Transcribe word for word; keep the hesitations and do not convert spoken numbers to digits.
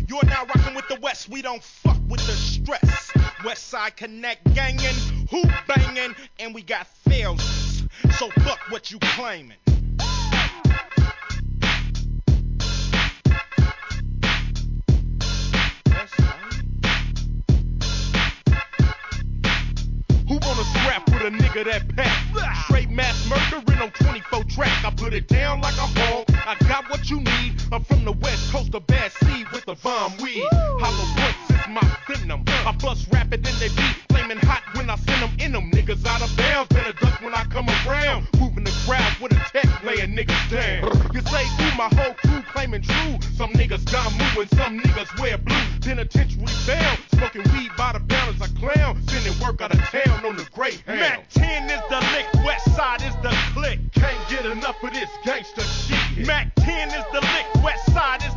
You're now rocking with the West, we don't fuck with the stress. West Side Connect gangin', hoop bangin', and we got fails. So fuck what you claimin'. Who wanna scrap with a nigga that pack? Straight mass murdering on twenty-four track. I put it down like a hog. I got what you need. I'm from the west coast of bad seed with the bomb weed. Hollow points is my venom. I bust rapid in they beat, flaming hot when I send them in them. Niggas out of bounds, better duck when I come around. Moving the crowd with a tech, laying niggas down. You say, ooh, my whole crew claiming true. Some niggas got moving, some niggas wear blue. Penitentiary bound, smoking weed by the pound as a clown. Sending work out of town on the Greyhound. Mac ten is the lick, West Side is the click. Can't get enough of this gangster shit. Mac ten is the lick, West Side is